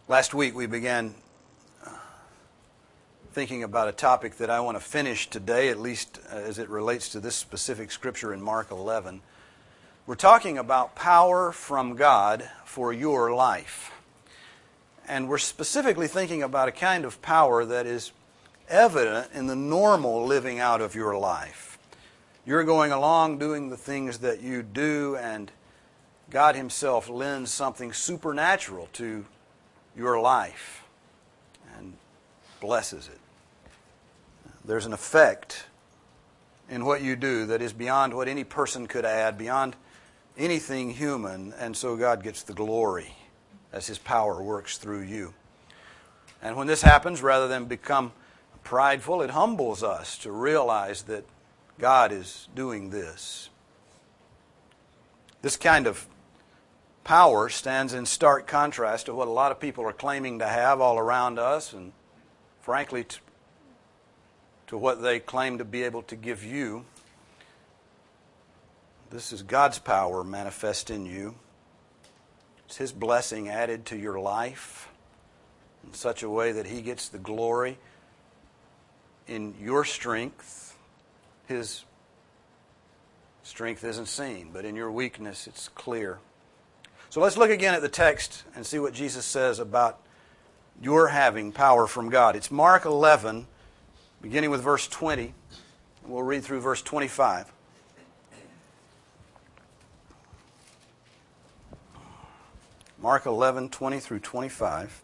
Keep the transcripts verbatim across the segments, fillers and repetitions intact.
Last week we began thinking about a topic that I want to finish today, at least as it relates to this specific scripture in Mark eleven. We're talking about power from God for your life. And we're specifically thinking about a kind of power that is evident in the normal living out of your life. You're going along doing the things that you do, and God Himself lends something supernatural to your life and blesses it. There's an effect in what you do that is beyond what any person could add, beyond anything human, and so God gets the glory as His power works through you. And when this happens, rather than become prideful, it humbles us to realize that God is doing this. This kind of power stands in stark contrast to what a lot of people are claiming to have all around us, and frankly, to, to what they claim to be able to give you. This is God's power manifest in you. It's His blessing added to your life in such a way that He gets the glory in your strength. His strength isn't seen, but in your weakness it's clear. So let's look again at the text and see what Jesus says about your having power from God. It's Mark eleven, beginning with verse twenty. We'll read through verse twenty-five. Mark eleven, twenty through twenty-five.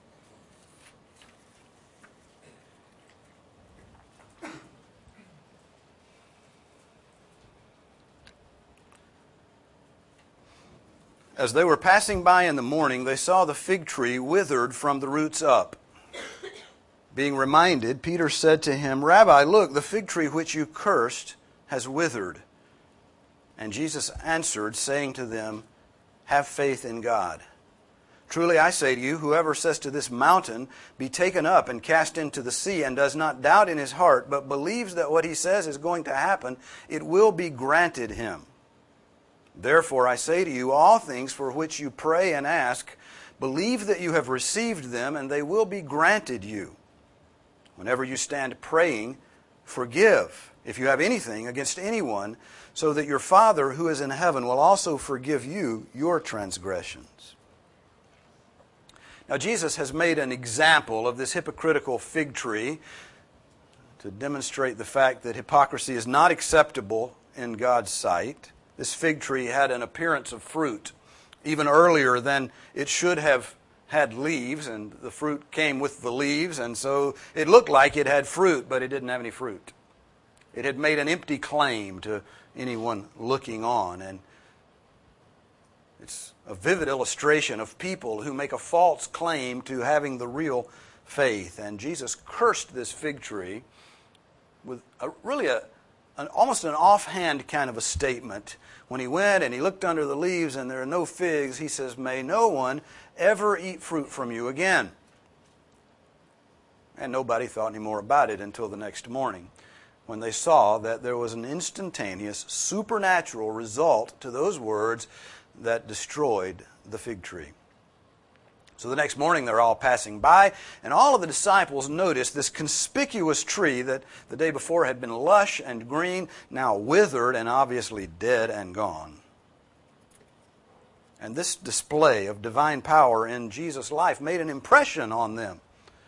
As they were passing by in the morning, they saw the fig tree withered from the roots up. Being reminded, Peter said to him, "Rabbi, look, the fig tree which you cursed has withered." And Jesus answered, saying to them, "Have faith in God. Truly I say to you, whoever says to this mountain, 'Be taken up and cast into the sea,' and does not doubt in his heart, but believes that what he says is going to happen, it will be granted him. Therefore I say to you, all things for which you pray and ask, believe that you have received them, and they will be granted you. Whenever you stand praying, forgive if you have anything against anyone, so that your Father who is in heaven will also forgive you your transgressions." Now Jesus has made an example of this hypocritical fig tree to demonstrate the fact that hypocrisy is not acceptable in God's sight. This fig tree had an appearance of fruit even earlier than it should have had leaves, and the fruit came with the leaves, and so it looked like it had fruit, but it didn't have any fruit. It had made an empty claim to anyone looking on, and it's a vivid illustration of people who make a false claim to having the real faith. And Jesus cursed this fig tree with a, really a An, almost an offhand kind of a statement. When he went and he looked under the leaves and there are no figs, he says, "May no one ever eat fruit from you again." And nobody thought any more about it until the next morning, when they saw that there was an instantaneous supernatural result to those words that destroyed the fig tree. So the next morning they're all passing by, and all of the disciples noticed this conspicuous tree that the day before had been lush and green, now withered and obviously dead and gone. And this display of divine power in Jesus' life made an impression on them.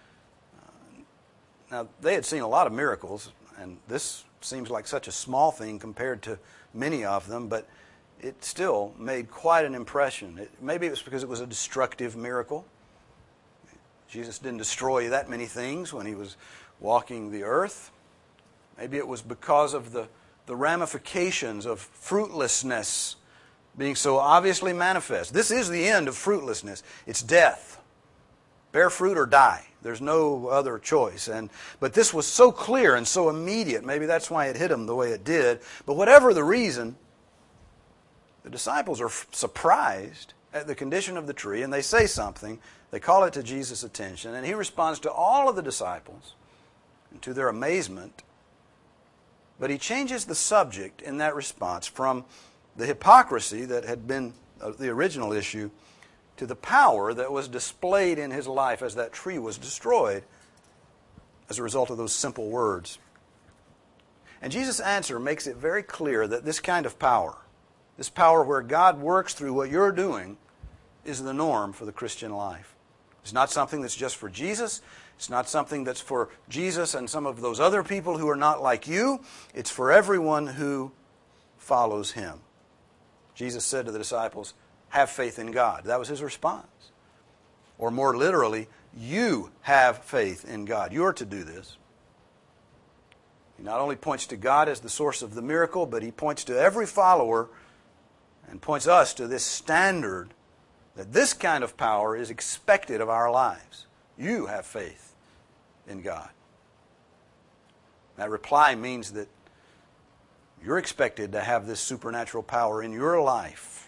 Now, they had seen a lot of miracles, and this seems like such a small thing compared to many of them, but it still made quite an impression. It, maybe it was because it was a destructive miracle. Jesus didn't destroy that many things when He was walking the earth. Maybe it was because of the, the ramifications of fruitlessness being so obviously manifest. This is the end of fruitlessness. It's death. Bear fruit or die. There's no other choice. And but this was so clear and so immediate. Maybe that's why it hit them the way it did. But whatever the reason, the disciples are f- surprised at the condition of the tree, and they say something. They call it to Jesus' attention, and He responds to all of the disciples, and to their amazement. But He changes the subject in that response from the hypocrisy that had been uh, the original issue to the power that was displayed in his life as that tree was destroyed as a result of those simple words. And Jesus' answer makes it very clear that this kind of power, this power where God works through what you're doing, is the norm for the Christian life. It's not something that's just for Jesus. It's not something that's for Jesus and some of those other people who are not like you. It's for everyone who follows him. Jesus said to the disciples, "Have faith in God." That was his response. Or more literally, you have faith in God. You're to do this. He not only points to God as the source of the miracle, but he points to every follower and points us to this standard that this kind of power is expected of our lives. You have faith in God. That reply means that you're expected to have this supernatural power in your life.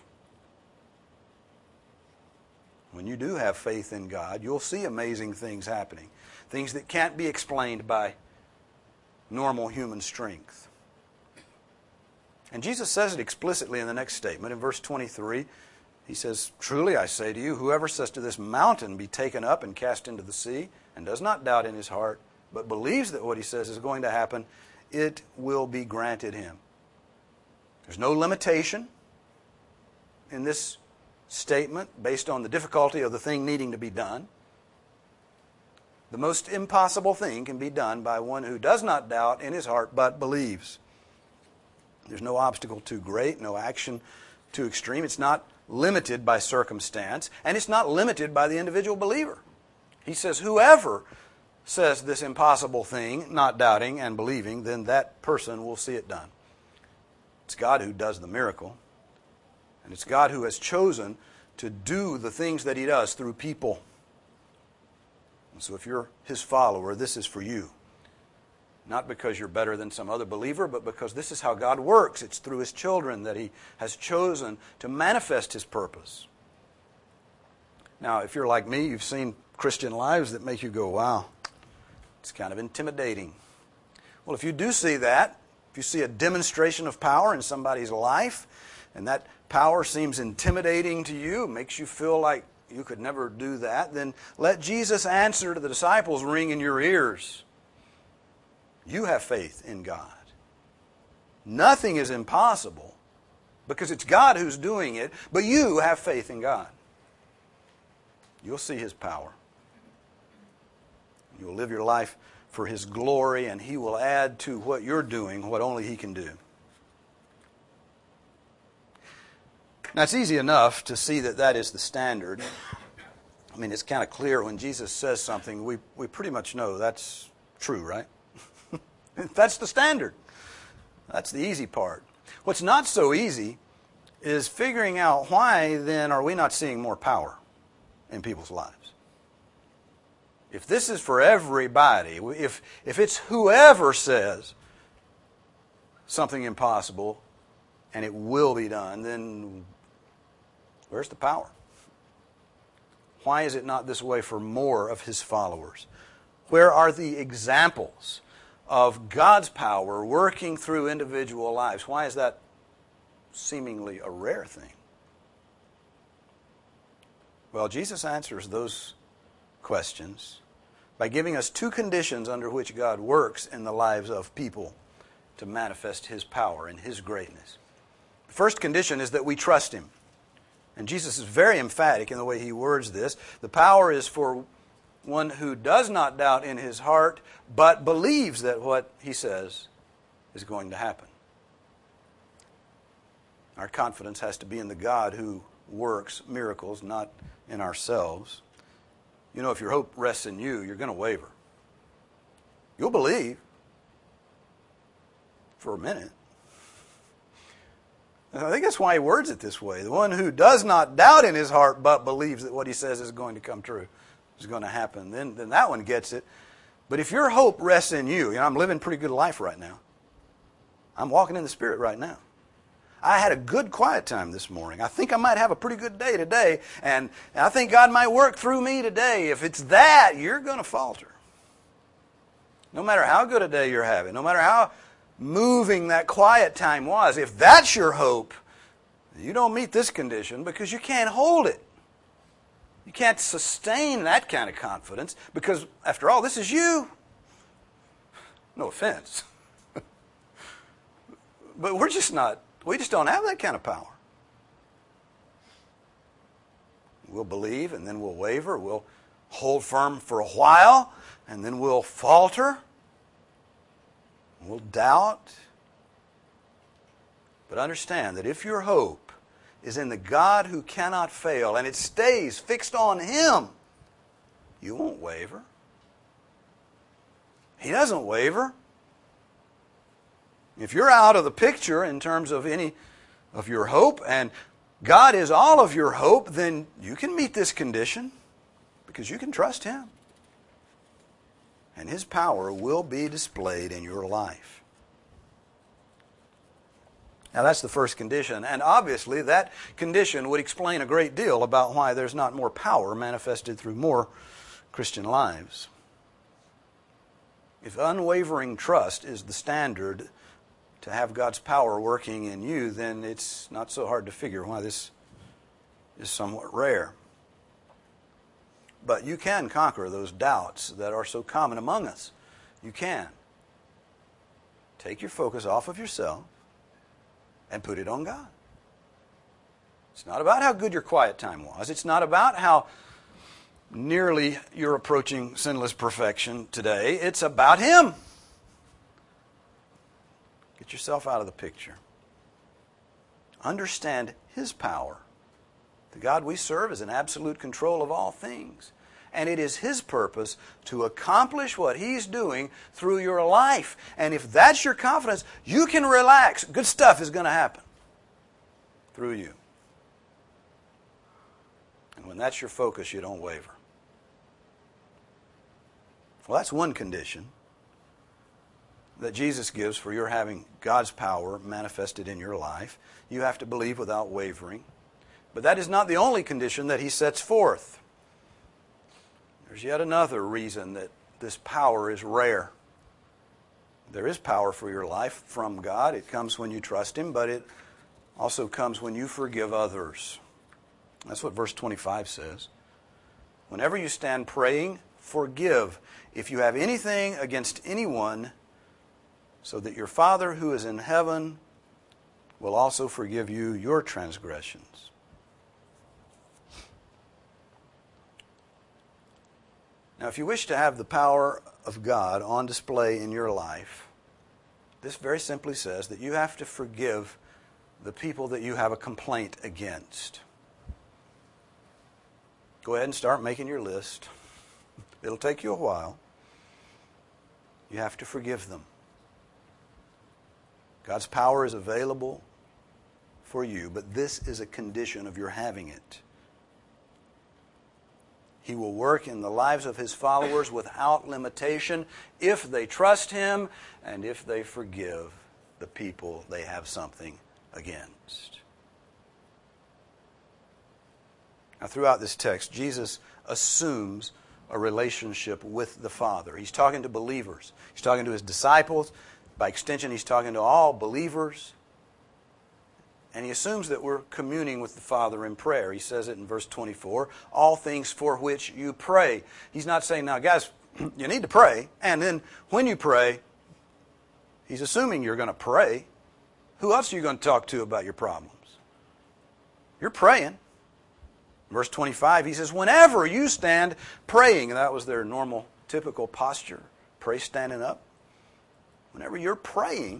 When you do have faith in God, you'll see amazing things happening. Things that can't be explained by normal human strength. And Jesus says it explicitly in the next statement. In verse twenty-three, he says, "Truly I say to you, whoever says to this mountain, be taken up and cast into the sea, and does not doubt in his heart, but believes that what he says is going to happen, it will be granted him." There's no limitation in this statement based on the difficulty of the thing needing to be done. The most impossible thing can be done by one who does not doubt in his heart, but believes. There's no obstacle too great, no action too extreme. It's not limited by circumstance, and it's not limited by the individual believer. He says, whoever says this impossible thing, not doubting and believing, then that person will see it done. It's God who does the miracle, and it's God who has chosen to do the things that he does through people. And so if you're his follower, this is for you. Not because you're better than some other believer, but because this is how God works. It's through his children that he has chosen to manifest his purpose. Now, if you're like me, you've seen Christian lives that make you go, wow, it's kind of intimidating. Well, if you do see that, if you see a demonstration of power in somebody's life, and that power seems intimidating to you, makes you feel like you could never do that, then let Jesus' answer to the disciples ring in your ears. You have faith in God. Nothing is impossible because it's God who's doing it, but you have faith in God. You'll see his power. You'll live your life for his glory, and he will add to what you're doing what only he can do. Now, it's easy enough to see that that is the standard. I mean, it's kind of clear when Jesus says something, we, we pretty much know that's true, right? That's the standard. That's the easy part. What's not so easy is figuring out why then are we not seeing more power in people's lives. If this is for everybody, if, if it's whoever says something impossible and it will be done, then where's the power? Why is it not this way for more of his followers? Where are the examples of God's power working through individual lives? Why is that seemingly a rare thing? Well, Jesus answers those questions by giving us two conditions under which God works in the lives of people to manifest his power and his greatness. The first condition is that we trust him. And Jesus is very emphatic in the way he words this. The power is for one who does not doubt in his heart, but believes that what he says is going to happen. Our confidence has to be in the God who works miracles, not in ourselves. You know, if your hope rests in you, you're going to waver. You'll believe for a minute. And I think that's why he words it this way. The one who does not doubt in his heart, but believes that what he says is going to come true, is going to happen, then, then that one gets it. But if your hope rests in you, you know, I'm living a pretty good life right now. I'm walking in the Spirit right now. I had a good quiet time this morning. I think I might have a pretty good day today, and I think God might work through me today. If it's that, you're going to falter. No matter how good a day you're having, no matter how moving that quiet time was, if that's your hope, you don't meet this condition because you can't hold it. You can't sustain that kind of confidence because, after all, this is you. No offense. But we're just not, we just don't have that kind of power. We'll believe and then we'll waver. We'll hold firm for a while and then we'll falter. We'll doubt. But understand that if your hope is in the God who cannot fail and it stays fixed on Him, you won't waver. He doesn't waver. If you're out of the picture in terms of any of your hope and God is all of your hope, then you can meet this condition because you can trust Him. And His power will be displayed in your life. Now that's the first condition, and obviously that condition would explain a great deal about why there's not more power manifested through more Christian lives. If unwavering trust is the standard to have God's power working in you, then it's not so hard to figure why this is somewhat rare. But you can conquer those doubts that are so common among us. You can. Take your focus off of yourself and put it on God. It's not about how good your quiet time was. It's not about how nearly you're approaching sinless perfection today. It's about Him. Get yourself out of the picture. Understand His power. The God we serve is in absolute control of all things. And it is His purpose to accomplish what He's doing through your life. And if that's your confidence, you can relax. Good stuff is going to happen through you. And when that's your focus, you don't waver. Well, that's one condition that Jesus gives for your having God's power manifested in your life. You have to believe without wavering. But that is not the only condition that He sets forth. There's yet another reason that this power is rare. There is power for your life from God. It comes when you trust Him, but it also comes when you forgive others. That's what verse twenty-five says. Whenever you stand praying, forgive if you have anything against anyone, so that your Father who is in heaven will also forgive you your transgressions. Now, if you wish to have the power of God on display in your life, this very simply says that you have to forgive the people that you have a complaint against. Go ahead and start making your list. It'll take you a while. You have to forgive them. God's power is available for you, but this is a condition of your having it. He will work in the lives of His followers without limitation if they trust Him and if they forgive the people they have something against. Now, throughout this text, Jesus assumes a relationship with the Father. He's talking to believers. He's talking to His disciples. By extension, He's talking to all believers. And He assumes that we're communing with the Father in prayer. He says it in verse twenty-four, all things for which you pray. He's not saying, now guys, you need to pray. And then when you pray, He's assuming you're going to pray. Who else are you going to talk to about your problems? You're praying. Verse twenty-five, He says, whenever you stand praying, and that was their normal, typical posture, pray standing up. Whenever you're praying,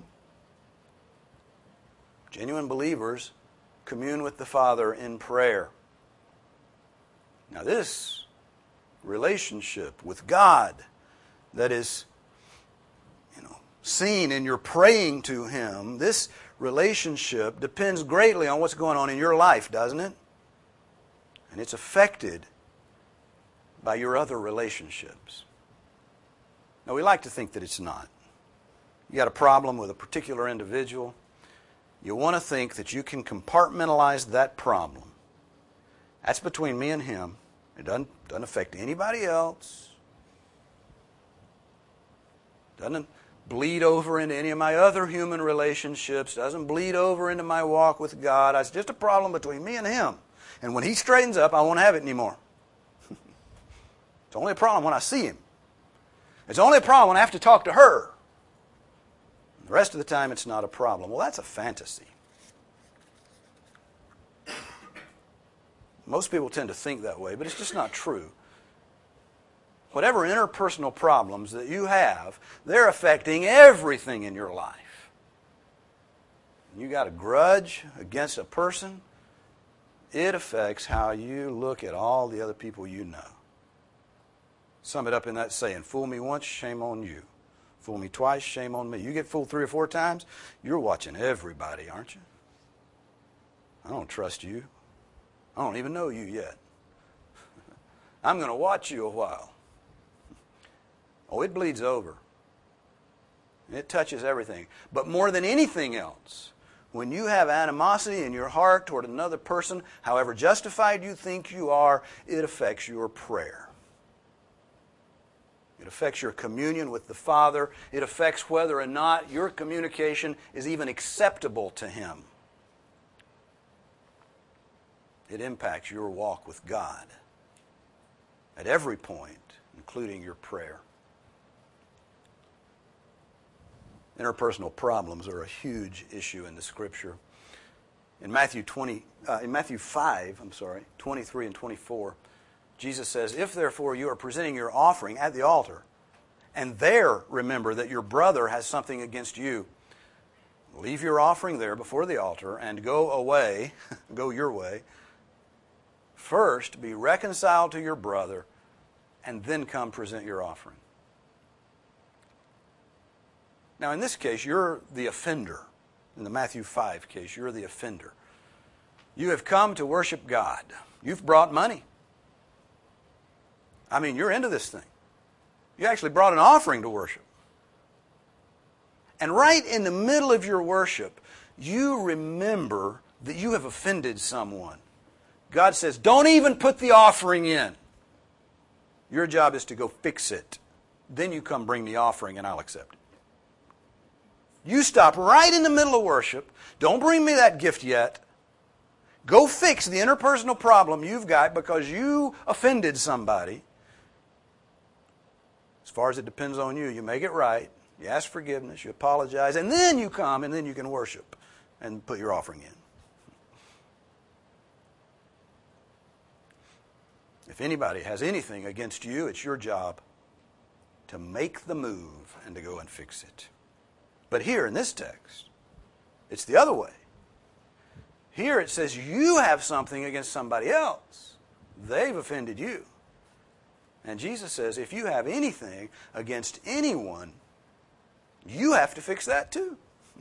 genuine believers commune with the Father in prayer. Now this relationship with God that is, you know, seen in your praying to Him, this relationship depends greatly on what's going on in your life, doesn't it? And it's affected by your other relationships. Now we like to think that it's not. You got a problem with a particular individual, you want to think that you can compartmentalize that problem. That's between me and him. It doesn't, doesn't affect anybody else. Doesn't bleed over into any of my other human relationships. Doesn't bleed over into my walk with God. It's just a problem between me and Him. And when He straightens up, I won't have it anymore. It's only a problem when I see him. It's only a problem when I have to talk to her. The rest of the time, it's not a problem. Well, that's a fantasy. Most people tend to think that way, but it's just not true. Whatever interpersonal problems that you have, they're affecting everything in your life. You got a grudge against a person, it affects how you look at all the other people you know. Sum it up in that saying, fool me once, shame on you. Fool me twice, shame on me. You get fooled three or four times, you're watching everybody, aren't you? I don't trust you. I don't even know you yet. I'm going to watch you a while. Oh, it bleeds over. It touches everything. But more than anything else, when you have animosity in your heart toward another person, however justified you think you are, it affects your prayer. It affects your communion with the Father. It affects whether or not your communication is even acceptable to Him. It impacts your walk with God at every point, including your prayer. Interpersonal problems are a huge issue in the Scripture. In Matthew twenty, uh, in Matthew five, I'm sorry, twenty-three and twenty-four, Jesus says, "If therefore you are presenting your offering at the altar, and there remember that your brother has something against you, leave your offering there before the altar and go away, go your way. First be reconciled to your brother, and then come present your offering." Now, in this case, you're the offender. In the Matthew five case, you're the offender. You have come to worship God. You've brought money. I mean, you're into this thing. You actually brought an offering to worship. And right in the middle of your worship, you remember that you have offended someone. God says, don't even put the offering in. Your job is to go fix it. Then you come bring the offering and I'll accept it. You stop right in the middle of worship. Don't bring me that gift yet. Go fix the interpersonal problem you've got because you offended somebody. As far as it depends on you, you make it right. You ask forgiveness. You apologize. And then you come and then you can worship and put your offering in. If anybody has anything against you, it's your job to make the move and to go and fix it. But here in this text, it's the other way. Here it says you have something against somebody else. They've offended you. And Jesus says if you have anything against anyone, you have to fix that too.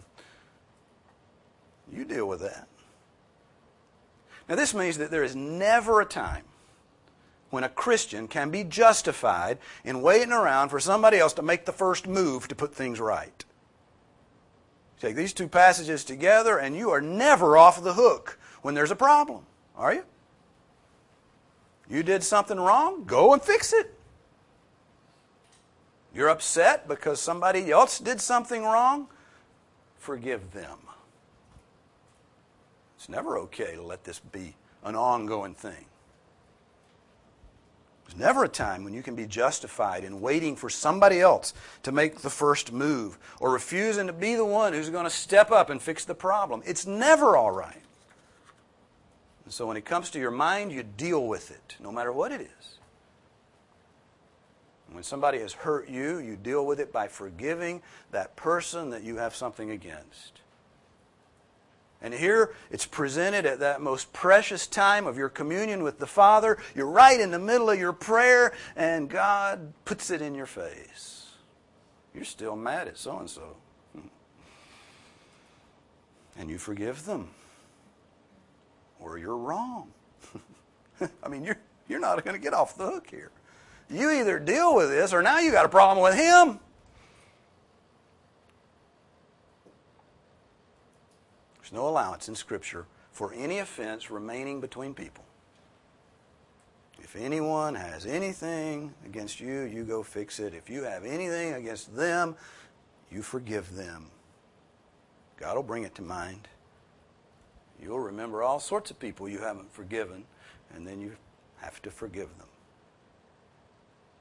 You deal with that. Now this means that there is never a time when a Christian can be justified in waiting around for somebody else to make the first move to put things right. Take these two passages together and you are never off the hook when there's a problem, are you? You did something wrong, go and fix it. You're upset because somebody else did something wrong, forgive them. It's never okay to let this be an ongoing thing. There's never a time when you can be justified in waiting for somebody else to make the first move or refusing to be the one who's going to step up and fix the problem. It's never all right. And so when it comes to your mind, you deal with it, no matter what it is. And when somebody has hurt you, you deal with it by forgiving that person that you have something against. And here it's presented at that most precious time of your communion with the Father. You're right in the middle of your prayer, and God puts it in your face. You're still mad at so-and-so. And you forgive them. Or you're wrong. I mean, you're, you're not going to get off the hook here. You either deal with this, or now you got a problem with him. There's no allowance in Scripture for any offense remaining between people. If anyone has anything against you, you go fix it. If you have anything against them, you forgive them. God will bring it to mind. You'll remember all sorts of people you haven't forgiven, and then you have to forgive them.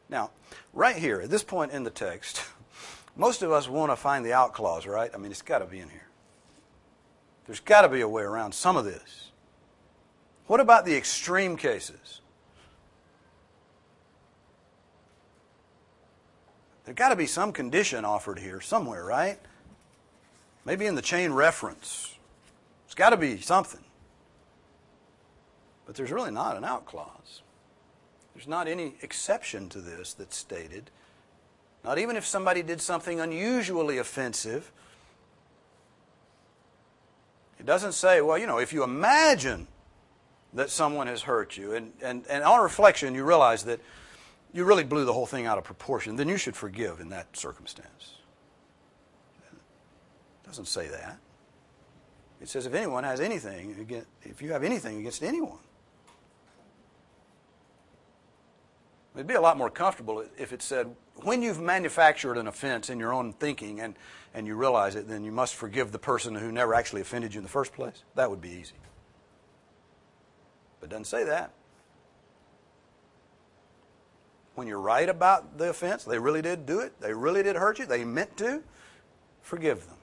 Now, right here, at this point in the text, most of us want to find the out clause, right? I mean, it's got to be in here. There's got to be a way around some of this. What about the extreme cases? There's got to be some condition offered here somewhere, right? Maybe in the chain reference. There's got to be something. But there's really not an out clause. There's not any exception to this that's stated. Not even if somebody did something unusually offensive. It doesn't say, well, you know, if you imagine that someone has hurt you, and, and, and on reflection you realize that you really blew the whole thing out of proportion, then you should forgive in that circumstance. It doesn't say that. It says if anyone has anything, against, if you have anything against anyone. It'd be a lot more comfortable if it said, when you've manufactured an offense in your own thinking and, and you realize it, then you must forgive the person who never actually offended you in the first place. That would be easy. But it doesn't say that. When you're right about the offense, they really did do it, they really did hurt you, they meant to, forgive them.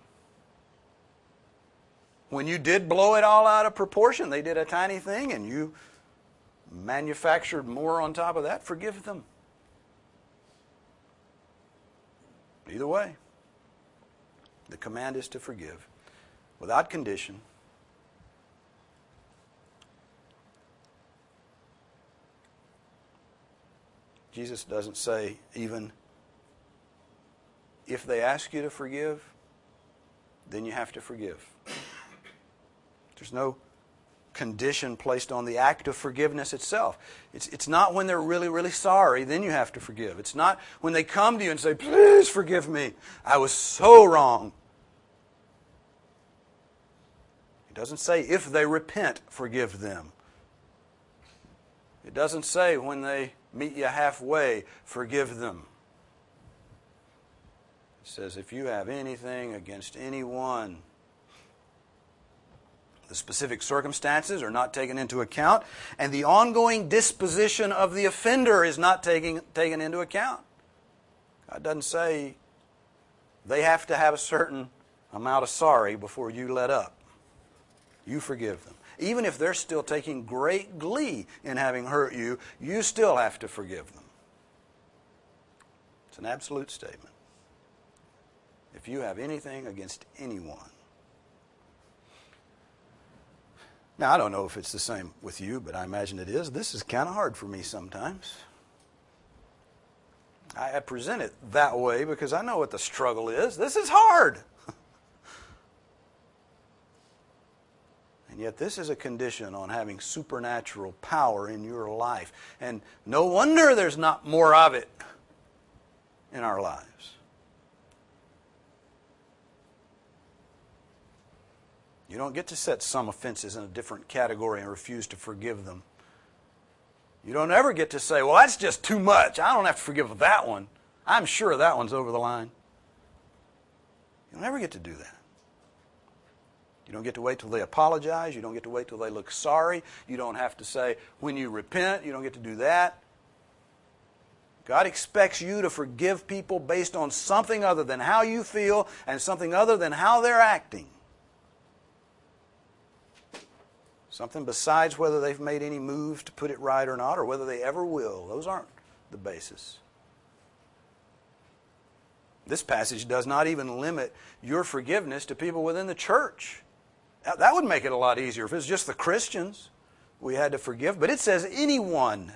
When you did blow it all out of proportion, they did a tiny thing and you manufactured more on top of that, forgive them. Either way, the command is to forgive without condition. Jesus doesn't say even if they ask you to forgive, then you have to forgive. There's no condition placed on the act of forgiveness itself. It's, it's not when they're really, really sorry, then you have to forgive. It's not when they come to you and say, please forgive me, I was so wrong. It doesn't say if they repent, forgive them. It doesn't say when they meet you halfway, forgive them. It says if you have anything against anyone. The specific circumstances are not taken into account, and the ongoing disposition of the offender is not taken, taken into account. God doesn't say they have to have a certain amount of sorry before you let up. You forgive them. Even if they're still taking great glee in having hurt you, you still have to forgive them. It's an absolute statement. If you have anything against anyone. Now, I don't know if it's the same with you, but I imagine it is. This is kind of hard for me sometimes. I present it that way because I know what the struggle is. This is hard. And yet this is a condition on having supernatural power in your life. And no wonder there's not more of it in our lives. You don't get to set some offenses in a different category and refuse to forgive them. You don't ever get to say, well, that's just too much. I don't have to forgive that one. I'm sure that one's over the line. You don't ever get to do that. You don't get to wait till they apologize. You don't get to wait till they look sorry. You don't have to say, when you repent, you don't get to do that. God expects you to forgive people based on something other than how you feel and something other than how they're acting. Something besides whether they've made any moves to put it right or not, or whether they ever will. Those aren't the basis. This passage does not even limit your forgiveness to people within the church. That would make it a lot easier if it was just the Christians we had to forgive. But it says anyone.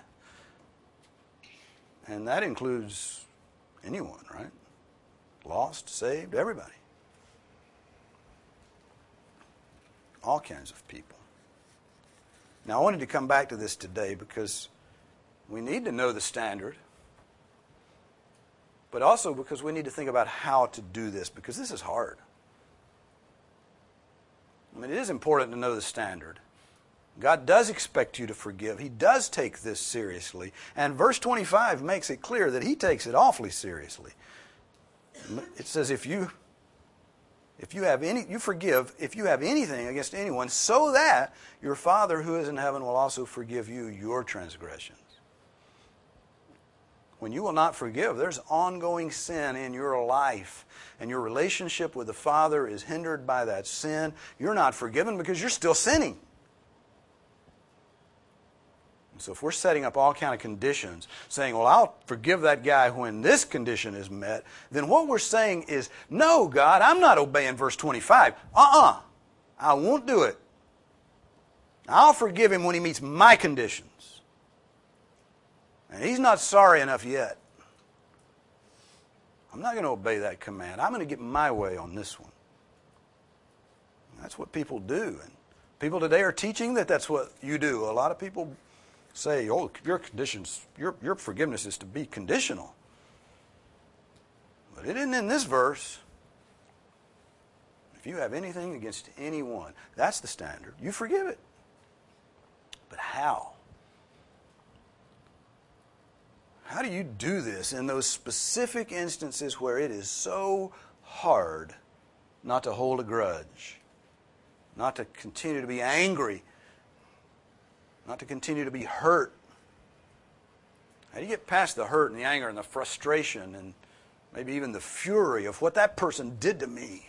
And that includes anyone, right? Lost, saved, everybody. All kinds of people. Now, I wanted to come back to this today because we need to know the standard, but also because we need to think about how to do this, because this is hard. I mean, it is important to know the standard. God does expect you to forgive. He does take this seriously. And verse twenty-five makes it clear that He takes it awfully seriously. It says, if you If you have any, you forgive if you have anything against anyone, so that your Father who is in heaven will also forgive you your transgressions. when you will not forgive, there's ongoing sin in your life. And your relationship with the Father is hindered by that sin. You're not forgiven because you're still sinning. So if we're setting up all kind of conditions, saying, well, I'll forgive that guy when this condition is met, then what we're saying is, no, God, I'm not obeying verse twenty-five. Uh-uh. I won't do it. I'll forgive him when he meets my conditions. And he's not sorry enough yet. I'm not going to obey that command. I'm going to get my way on this one. That's what people do. And people today are teaching that that's what you do. A lot of people say, oh, your conditions, your, your forgiveness is to be conditional. But it isn't in this verse. If you have anything against anyone, that's the standard. You forgive it. But how? How do you do this in those specific instances where it is so hard not to hold a grudge, not to continue to be angry, not to continue to be hurt? How do you get past the hurt and the anger and the frustration and maybe even the fury of what that person did to me?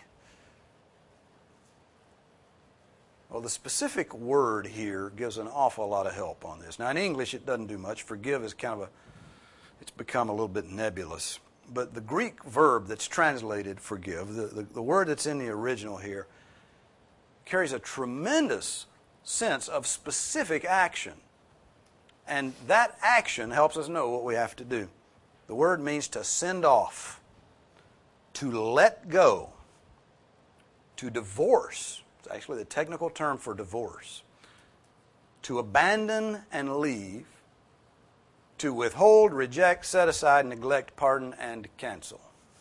Well, the specific word here gives an awful lot of help on this. Now, in English, it doesn't do much. Forgive is kind of a, it's become a little bit nebulous. But the Greek verb that's translated forgive, the, the, the word that's in the original here, carries a tremendous sense of specific action. And that action helps us know what we have to do. The word means to send off, to let go, to divorce. It's actually the technical term for divorce. To abandon and leave, to withhold, reject, set aside, neglect, pardon, and cancel.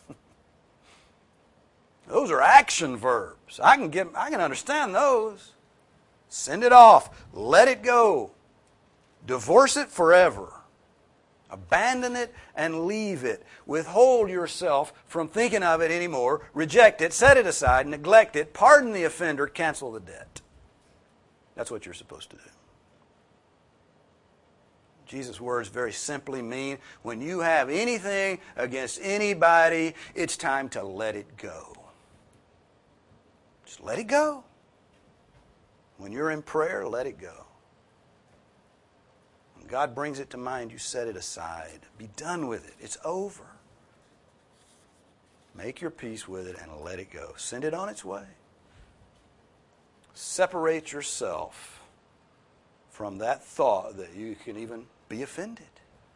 Those are action verbs. I can get, I can understand those. Send it off. Let it go. Divorce it forever. Abandon it and leave it. Withhold yourself from thinking of it anymore. Reject it, set it aside, neglect it, pardon the offender, cancel the debt. That's what you're supposed to do. Jesus' words very simply mean when you have anything against anybody, it's time to let it go. Just let it go. When you're in prayer, let it go. When God brings it to mind, you set it aside. Be done with it. It's over. Make your peace with it and let it go. Send it on its way. Separate yourself from that thought that you can even be offended.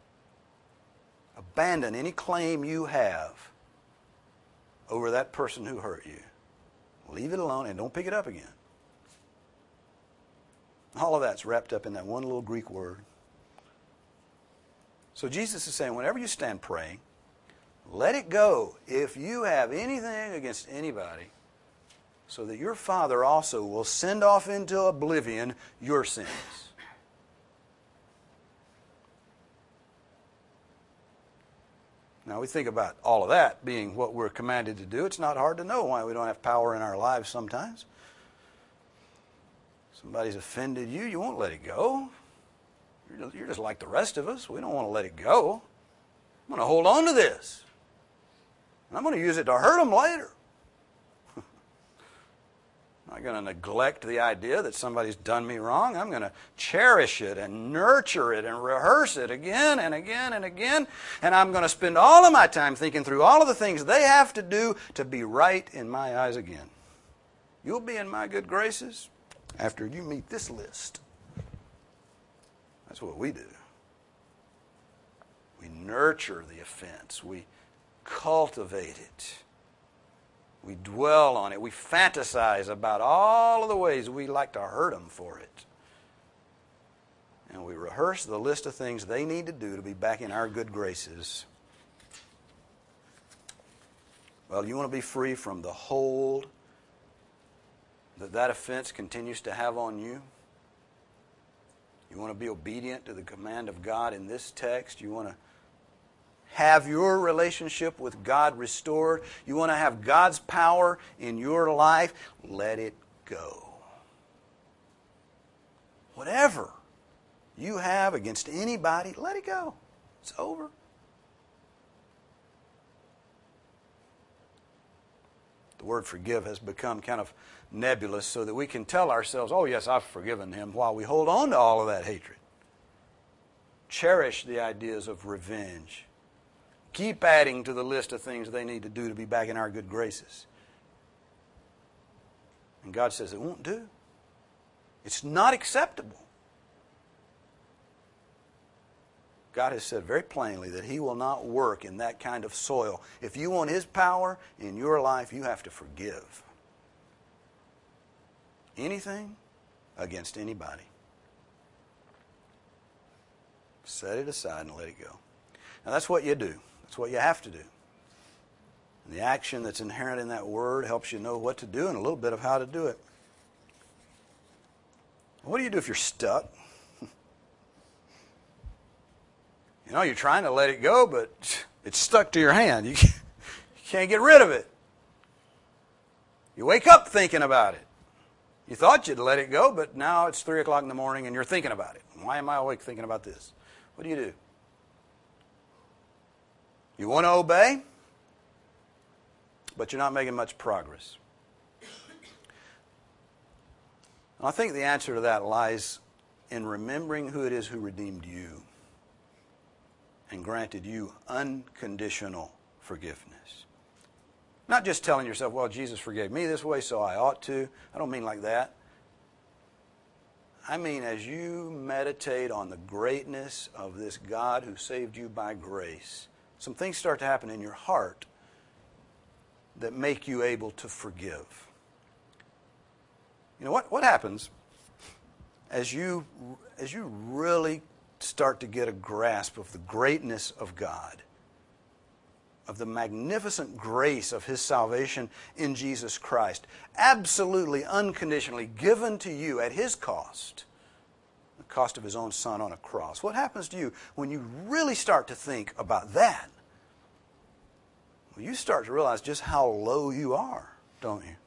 Abandon any claim you have over that person who hurt you. Leave it alone and don't pick it up again. All of that's wrapped up in that one little Greek word. So Jesus is saying, whenever you stand praying, let it go if you have anything against anybody, so that your Father also will send off into oblivion your sins. Now we think about all of that being what we're commanded to do. It's not hard to know why we don't have power in our lives sometimes. Somebody's offended you, you won't let it go. You're just like the rest of us. We don't want to let it go. I'm going to hold on to this. I'm going to use it to hurt them later. I'm not going to neglect the idea that somebody's done me wrong. I'm going to cherish it and nurture it and rehearse it again and again and again. And I'm going to spend all of my time thinking through all of the things they have to do to be right in my eyes again. You'll be in my good graces after you meet this list. That's what we do. We nurture the offense. We cultivate it. We dwell on it. We fantasize about all of the ways we like to hurt them for it. And we rehearse the list of things they need to do to be back in our good graces. Well, you want to be free from the hold that that offense continues to have on you? You want to be obedient to the command of God in this text? You want to have your relationship with God restored? You want to have God's power in your life? Let it go. Whatever you have against anybody, let it go. It's over. The word forgive has become kind of nebulous so that we can tell ourselves, oh yes, I've forgiven him, while we hold on to all of that hatred. Cherish the ideas of revenge. Keep adding to the list of things they need to do to be back in our good graces. And God says it won't do. It's not acceptable. God has said very plainly that He will not work in that kind of soil. If you want His power in your life, you have to forgive anything against anybody. Set it aside and let it go. Now that's what you do. That's what you have to do. And the action that's inherent in that word helps you know what to do and a little bit of how to do it. What do you do if you're stuck? You know, you're trying to let it go, but it's stuck to your hand. You can't, you can't get rid of it. You wake up thinking about it. You thought you'd let it go, but now it's three o'clock in the morning and you're thinking about it. Why am I awake thinking about this? What do you do? You want to obey, but you're not making much progress. I think the answer to that lies in remembering who it is who redeemed you and granted you unconditional forgiveness. Not just telling yourself, well, Jesus forgave me this way, so I ought to. I don't mean like that. I mean, as you meditate on the greatness of this God who saved you by grace, some things start to happen in your heart that make you able to forgive. You know, what, what happens as you, as you really start to get a grasp of the greatness of God, of the magnificent grace of His salvation in Jesus Christ, absolutely unconditionally given to you at His cost, the cost of His own Son on a cross. What happens to you when you really start to think about that? Well, you start to realize just how low you are, don't you?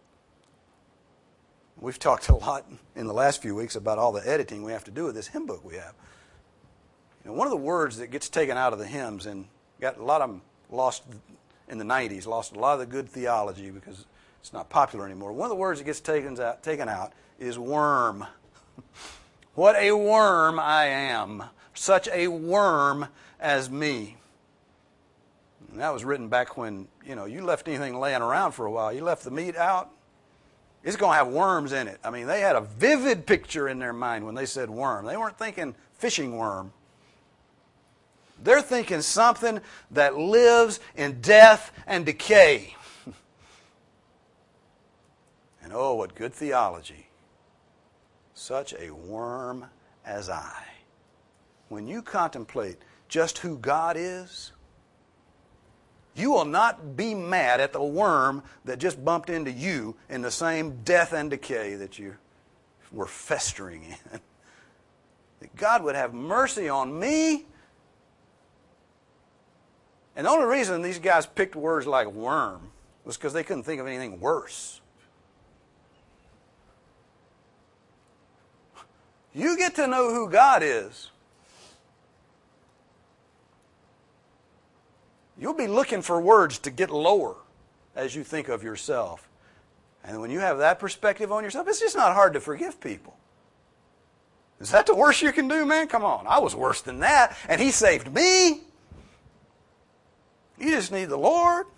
We've talked a lot in the last few weeks about all the editing we have to do with this hymn book we have. You know, one of the words that gets taken out of the hymns, and got a lot of them lost in the nineties, lost a lot of the good theology because it's not popular anymore. One of the words that gets taken out, taken out is worm. What a worm I am. Such a worm as me. And that was written back when, you know, you left anything laying around for a while. You left the meat out, it's going to have worms in it. I mean, they had a vivid picture in their mind when they said worm. They weren't thinking fishing worm. They're thinking something that lives in death and decay. And oh, what good theology. Such a worm as I. When you contemplate just who God is, you will not be mad at the worm that just bumped into you in the same death and decay that you were festering in. That God would have mercy on me. And the only reason these guys picked words like worm was because they couldn't think of anything worse. You get to know who God is, you'll be looking for words to get lower as you think of yourself. And when you have that perspective on yourself, it's just not hard to forgive people. Is that the worst you can do, man? Come on, I was worse than that, and He saved me. You just need the Lord.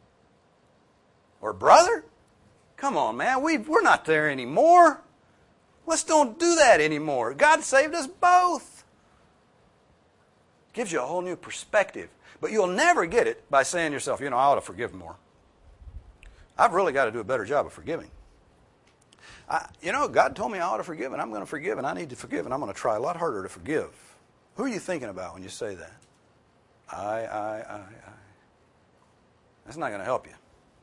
Or brother, come on, man, we, we're not there anymore. Let's don't do that anymore. God saved us both. Gives you a whole new perspective. But you'll never get it by saying to yourself, you know, I ought to forgive more. I've really got to do a better job of forgiving. I, you know, God told me I ought to forgive, and I'm going to forgive, and I need to forgive, and I'm going to try a lot harder to forgive. Who are you thinking about when you say that? I, I, I, I. That's not going to help you.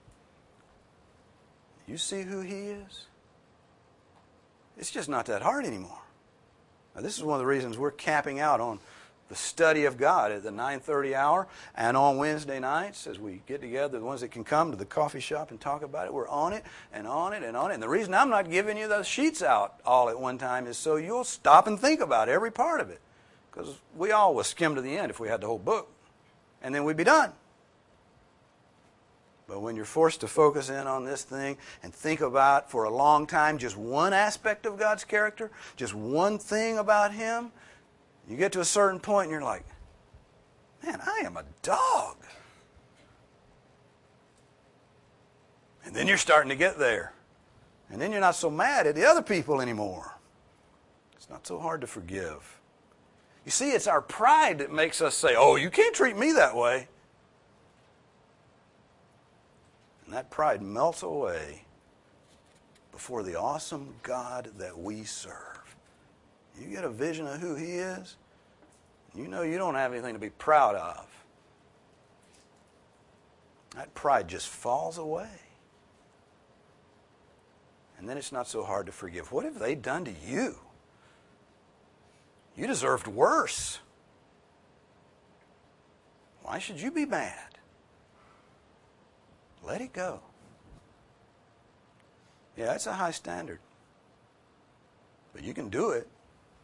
You see who He is? It's just not that hard anymore. Now, this is one of the reasons we're camping out on the study of God at the nine thirty hour, and on Wednesday nights as we get together, the ones that can come to the coffee shop and talk about it, we're on it and on it and on it. And the reason I'm not giving you those sheets out all at one time is so you'll stop and think about every part of it. Because we all would skim to the end if we had the whole book. And then we'd be done. But when you're forced to focus in on this thing and think about for a long time just one aspect of God's character, just one thing about Him, you get to a certain point and you're like, man, I am a dog. And then you're starting to get there. And then you're not so mad at the other people anymore. It's not so hard to forgive. You see, it's our pride that makes us say, oh, you can't treat me that way. And that pride melts away before the awesome God that we serve. You get a vision of who He is, you know you don't have anything to be proud of. That pride just falls away. And then it's not so hard to forgive. What have they done to you? You deserved worse. Why should you be mad? Let it go. Yeah, it's a high standard. But you can do it.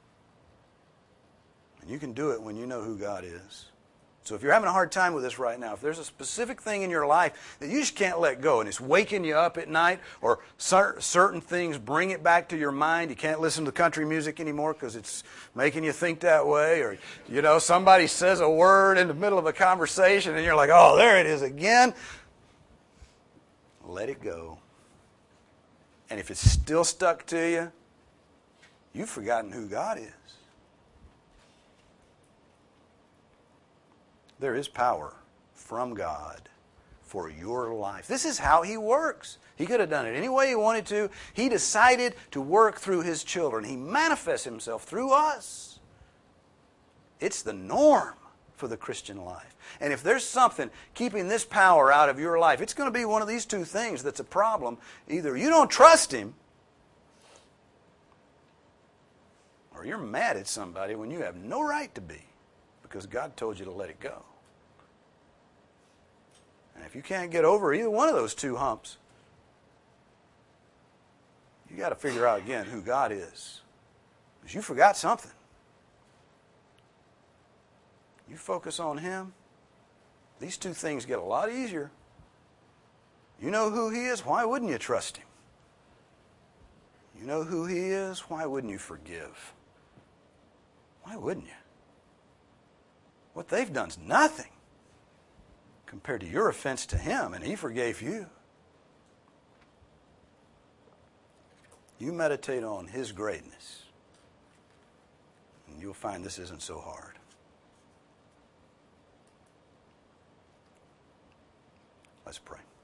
And you can do it when you know who God is. So if you're having a hard time with this right now, if there's a specific thing in your life that you just can't let go and it's waking you up at night, or cer- certain things bring it back to your mind, you can't listen to country music anymore because it's making you think that way, or you know somebody says a word in the middle of a conversation and you're like, oh, there it is again. Let it go. And if it's still stuck to you, you've forgotten who God is. There is power from God for your life. This is how He works. He could have done it any way He wanted to. He decided to work through His children. He manifests Himself through us. It's the norm for the Christian life. And if there's something keeping this power out of your life, it's going to be one of these two things that's a problem. Either you don't trust Him, or you're mad at somebody when you have no right to be, because God told you to let it go. And if you can't get over either one of those two humps, you got to figure out again who God is. Because you forgot something. You focus on Him, these two things get a lot easier. You know who He is, why wouldn't you trust Him? You know who He is, why wouldn't you forgive? Why wouldn't you? What they've done's nothing compared to your offense to Him, and He forgave you. You meditate on His greatness, and you'll find this isn't so hard. Let's pray.